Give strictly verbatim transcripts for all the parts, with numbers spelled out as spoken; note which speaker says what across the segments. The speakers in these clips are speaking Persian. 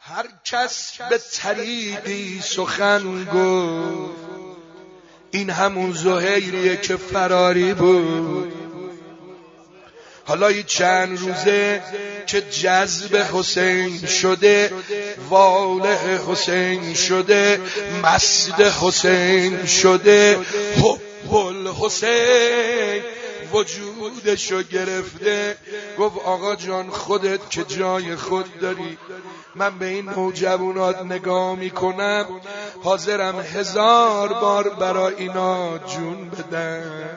Speaker 1: هر کس به طریقی سخن گفت، این همون زهیریه که فراری بود. حالا این چند روزه که جذب حسین شده، واله حسین شده، مست حسین شده، حب الحسین وجودشو گرفته. گفت آقا جان خودت که جای خود داری، من به این نوجوانات نگاه میکنم حاضرم هزار بار برای اینا جون بدم.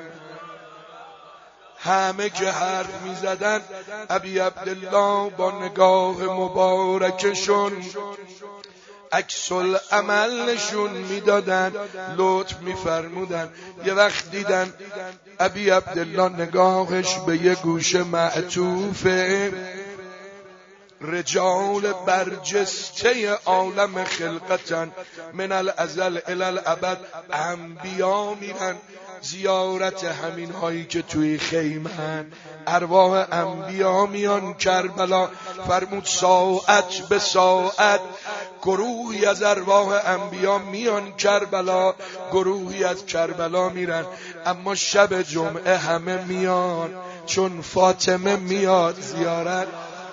Speaker 1: همه که حرف میزدن ابی عبدالله با نگاه مبارکشون عکس العملشون میدادن، لطف میفرمودن. یه وقت دیدن ابی عبدالله نگاهش به یه گوشه معطوفه، رجال برجسته عالم خلقتن، من الازل الی الابد، انبیا میرن زیارت همین هایی که توی خیمن، ارواح انبیا میان کربلا. فرمود ساعت به ساعت گروهی از ارواح انبیا میان کربلا، گروهی از کربلا میرن. اما شب جمعه همه میان، چون فاطمه میاد زیارت.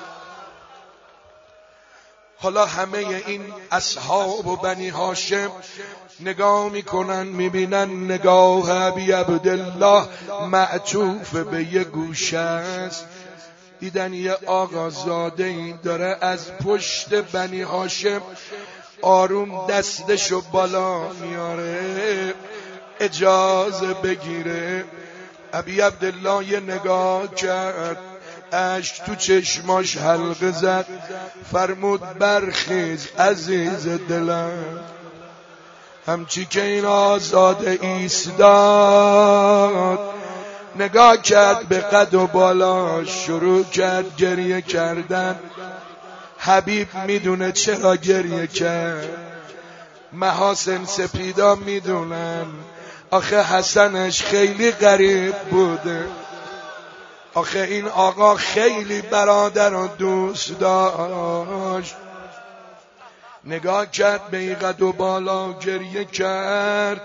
Speaker 1: حالا همه این اصحاب و بنی هاشم نگاه میکنن، میبینن نگاه ابی عبدالله معطوف به یه گوشه است. دیدن یه آقازاده این داره از پشت بنی هاشم آروم دستشو بالا میاره، اجازه بگیره. ابی عبدالله یه نگاه کرد، اشک تو چشماش حلقه زد، فرمود برخیز عزیز دلم. همچی که این آزاده ایستاد، نگاه کرد به قد و بالا، شروع کرد گریه کردن. حبیب میدونه چرا گریه کرد، محاسن سپیدا میدونن، آخه حسنش خیلی غریب بوده، آخه این آقا خیلی برادر و دوست داشت. نگاه کرد به این قد و بالا، گریه کرد.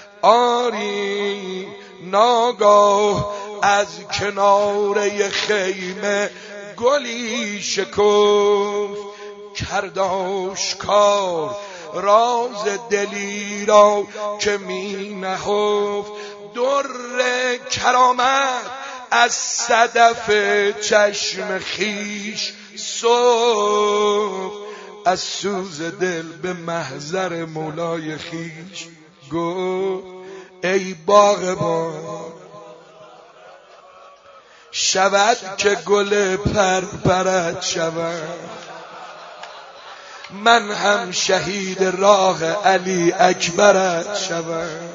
Speaker 1: آری ناگاه از کناره خیمه گلی شکفت، کرد آشکار راز دلی را که می نهفت. در کرامت از صدف چشم خیش صبح، از سوز دل به محضر مولای خیش گفت ای باغبان، شود که گل پر پرد شود، من هم شهید راه علی اکبرت شود.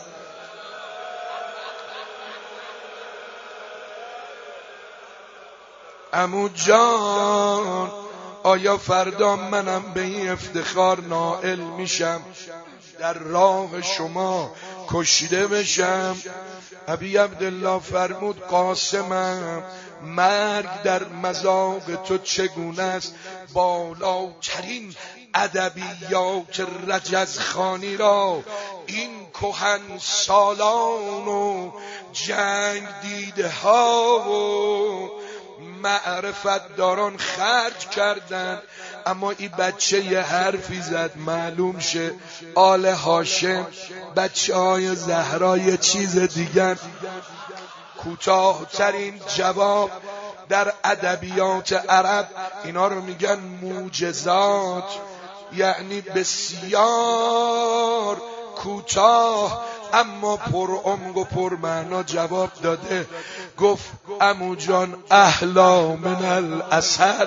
Speaker 1: عمو جان آیا فردا منم به این افتخار نائل میشم در راه شما کشته بشم؟ ابی عبدالله فرمود قاسمم، مرگ در مذاق تو چگونه است؟ بالاترین ادبیات رجزخانی را این کهن سالان و جنگ دیده ها و معرفت داران خرج کردن. اما این بچه یه حرفی زد معلوم شه آل هاشم، بچه های زهرا یه چیز دیگر. کوتاه‌ترین جواب در ادبیات عرب اینا رو میگن موجزات، یعنی بسیار کوتاه اما پر عمق و پر معنا جواب داده. گفت عمو جان احلا من العسل.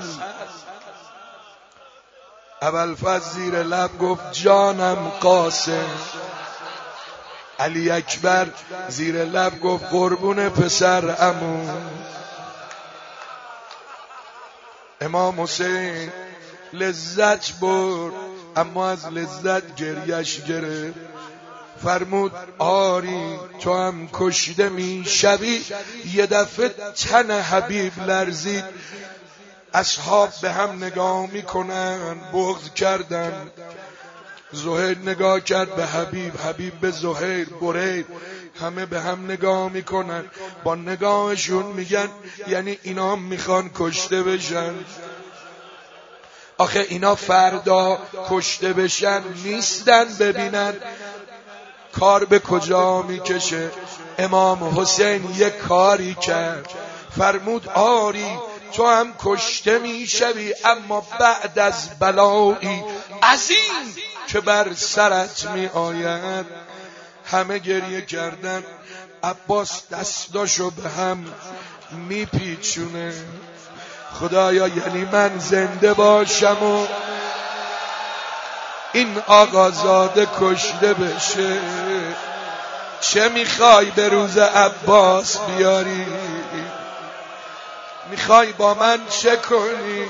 Speaker 1: ابوالفضل زیر لب گفت جانم قاسم. علی اکبر زیر لب گفت قربون پسر عمو. امام حسین لذت برد اما از لذت گریش گرفت. فرمود آری تو هم کشته می شوی. یه دفعه تن حبیب لرزید، اصحاب به هم نگاه میکنن، بغض کردن. زهیر نگاه کرد به حبیب، حبیب به زهیر، برید، همه به هم نگاه میکنن، با نگاهشون میگن یعنی اینا میخوان کشته بشن. آخه اینا فردا کشته بشن نیستن ببینن کار به کجا میکشه. امام حسین یک کاری کرد، فرمود آری تو هم کشته میشوی، اما بعد از بلایی عظیم که بر سرت می آید. همه گریه کردن. عباس دستاشو به هم میپیچونه، خدایا یعنی من زنده باشم و این آقازاده کشته بشه. چه میخوای به روز عباس بیاری؟ میخوای با من چه کنی؟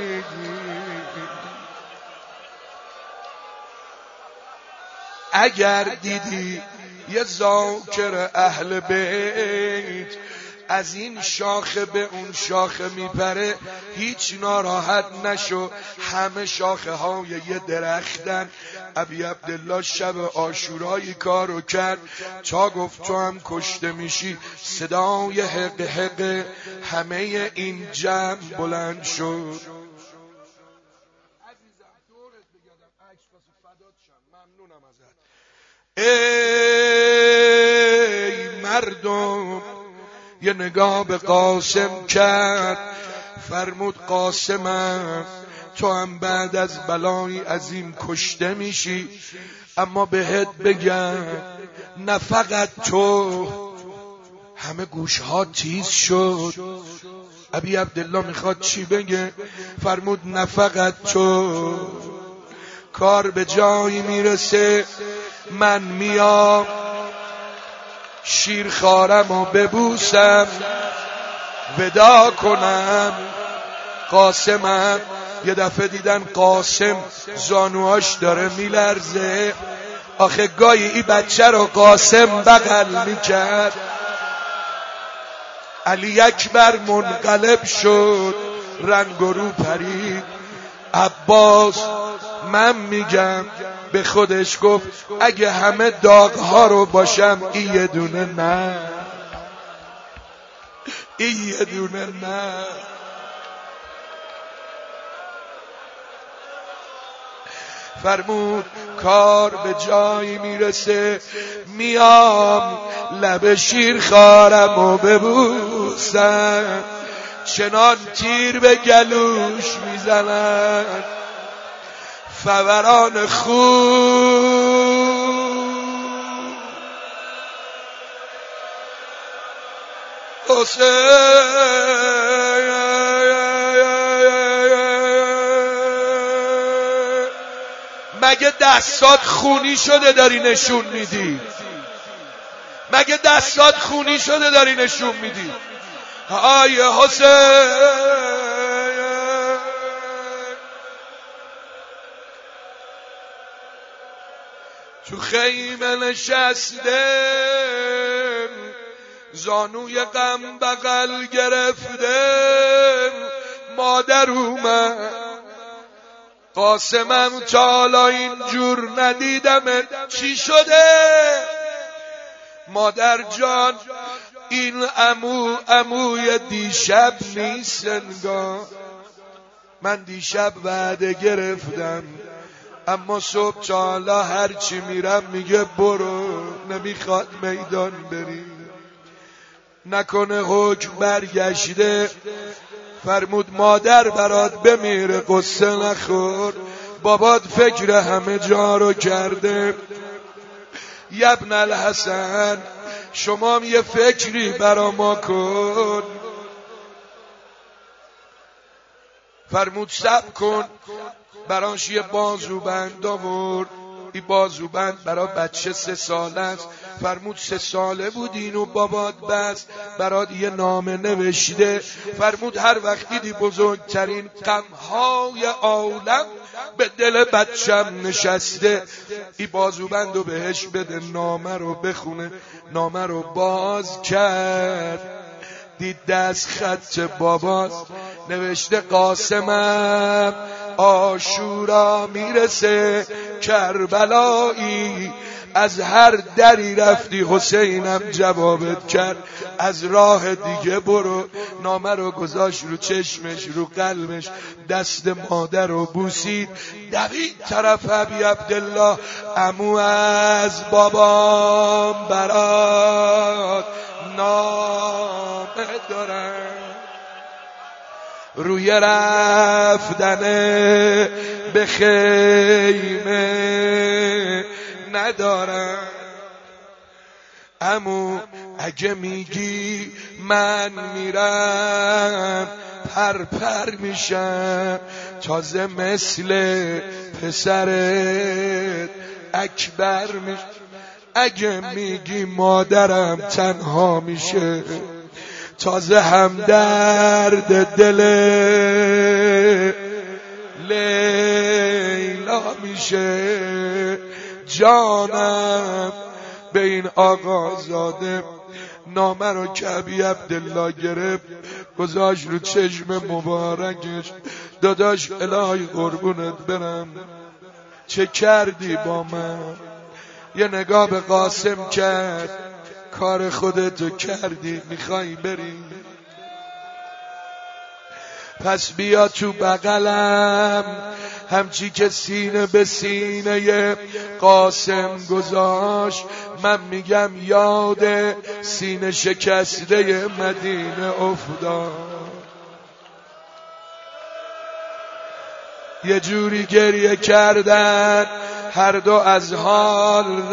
Speaker 1: اگر دیدی یه ذاکر اهل بیت از این شاخه به اون شاخه میپره، هیچ ناراحت نشو، همه شاخه های یه درختن. ابی عبدالله شب عاشورایی کارو کرد تا گفت تو هم کشته میشی، صدای حق حق همه این جمع بلند شد. ای مردم، یه نگاه به قاسم کرد، فرمود قاسمم تو هم بعد از بلای عظیم کشته میشی، اما بهت بگم نه فقط تو. همه گوشها تیز شد. ابی عبدالله میخواد چی بگه؟ فرمود نه فقط تو، کار به جایی میرسه من میام شیرخوارم و ببوسم ودا کنم. قاسمم یه دفعه دیدن قاسم زانوهاش داره میلرزه. آخه گاهی این بچه رو قاسم بغل میکرد. علی اکبر منقلب شد، رنگ و رو پرید. عباس من میگم به خودش گفت اگه همه داغ‌ها رو باشم این یه دونه نه، این یه دونه نه. فرمود کار به جایی میرسه میام لب شیر خارم و ببوسم، چنان تیر به گلوش میزنن فوران خون. حسین مگه دستات خونی شده داری نشون میدی؟ مگه دستات خونی شده داری نشون میدی؟ آی حسین تو خیمه نشسته، زانوی غم بغل گرفته، مادر اومد. قاسمم تا حالا اینجور ندیدمت، چی شده؟ مادر جان این عمو عموی دیشب نیست انگار. من دیشب وعده گرفتم اما صبح تا حالا هرچی میرم میگه برو، نمیخواد میدان بری. نکنه حکم برگشته. فرمود مادر برات بمیره قصه نخور، بابات فکر همه جا رو کرده. یبن الحسن شما یه فکری برا ما کن. فرمود صبر کن. براش یه بازوبند آورد. این بازوبند برا بچه سه ساله است. فرمود سه ساله بود اینو بابات بس برات یه نامه نوشته. فرمود هر وقت دیدی بزرگترین غمهای عالم به دل بچم نشسته، این بازوبندو بهش بده نامه رو بخونه. نامه رو باز کرد، دید دست خط باباست. نوشته قاسمم عاشورا میرسه، کربلایی از هر دری رفتی حسینم جوابت کرد، از راه دیگه برو. نامه رو گذاشت رو چشمش، رو قلبش، دست مادر رو بوسید، دوید طرف ابی عبدالله. عمو از بابام برات نامه دارم، روی رفتن به خیمه ندارم. عمو اگه میگی من میرم، پر پر میشم، تازه مثل پسرت اکبر میشم. اگه میگی مادرم تنها میشه، تازه هم درد دل لیلا میشه. جانم به این آقازاده. نامه رو که ابی عبدالله گرفت گذاشت رو چشم مبارکش. داداش الهی قربونت برم، چه کردی با من؟ یه نگاه به قاسم کرد، کار خودتو کردی، میخوای بری؟ پس بیا تو بغلم. همچی که سینه به سینه قاسم گذاشت، من میگم یاد سینه شکسته مدینه افتاد. یه جوری گریه کردن، هر دو از حال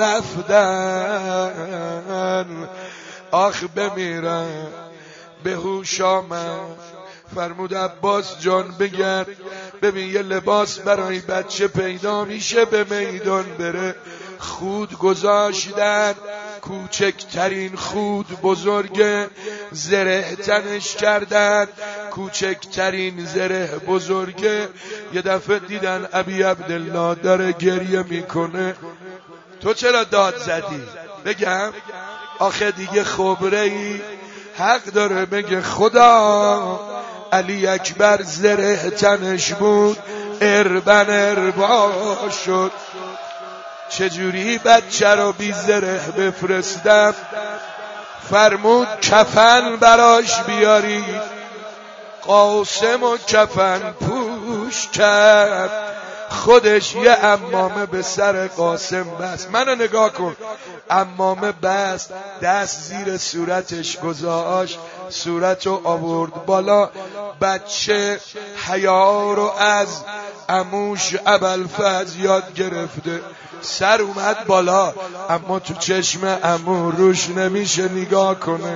Speaker 1: رفتن. آخ بمیرم به هوش آمد. فرمود عباس جان بگرد ببین یه لباس برای بچه پیدا میشه به میدان بره. خود گذاشتن، کوچکترین خود بزرگ زره تنش کردن، کوچکترین زره بزرگ. یه دفعه دیدن ابی عبدالله داره گریه میکنه. تو چرا داد زدی؟ بگم آخه دیگه خبره ای حق داره بگه خدا علی اکبر زره تنش بود، اربن اربا شد. چجوری بچه رو بی زره بفرستم؟ فرمود کفن براش بیاری. قاسم و کفن پوش کرد، خودش یه عمامه به سر قاسم بست. منو نگاه کن، عمامه بست، دست زیر صورتش گذاشت، صورتو آورد بالا. بچه حیا رو از عموش ابوالفضل یاد گرفته، سر اومد بالا، اما تو چشم عمو روش نمیشه نگاه کنه.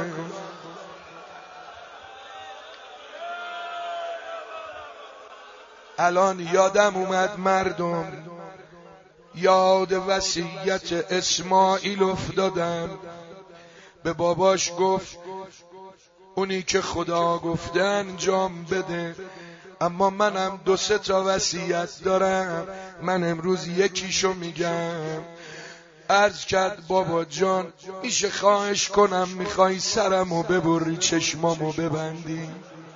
Speaker 1: الان یادم اومد مردم، یاد وصیت اسماعیل افتادم. به باباش گفت اونی که خدا گفته انجام بده، اما منم دو سه تا وصیت دارم، من امروز یکیشو میگم. عرض کرد بابا جان میشه خواهش کنم میخوای سرمو ببری چشمامو ببندی؟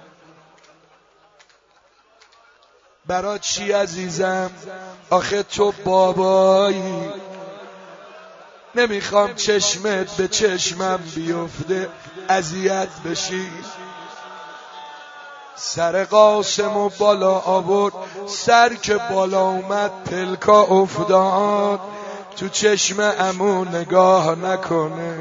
Speaker 1: برا چی عزیزم؟ آخه تو بابایی، نمیخوام چشمت به چشمم بیفته اذیت بشی. سر قاسم و بالا آورد، سر که بالا اومد پلکا افتاد، تو چشم عمو نگاه نکنه.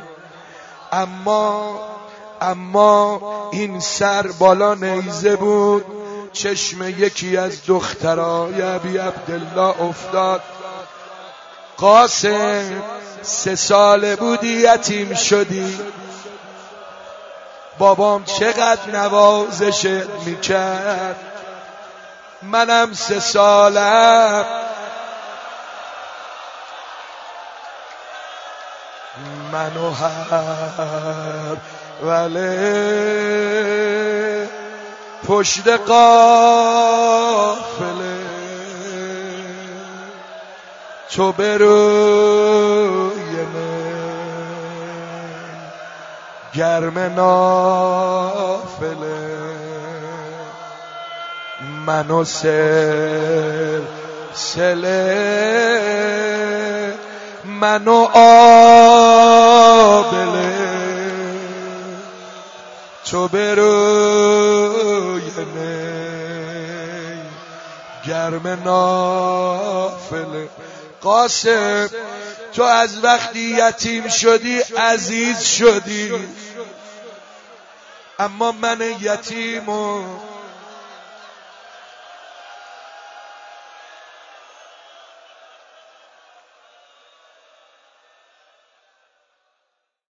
Speaker 1: اما اما این سر بالا نیزه بود، چشم یکی از دخترای ابی عبدالله افتاد. قاسم سه ساله بودی یتیم شدی، بابام چقدر نوازشت میکرد. منم سه سالم، منو هر وله پشت قافله تو بروی من گرم نافله. منو سل سله منو آبله تو بروی نی گرم نافله. قاسم تو از وقتی یتیم شدی عزیز شدی، اما من یتیمو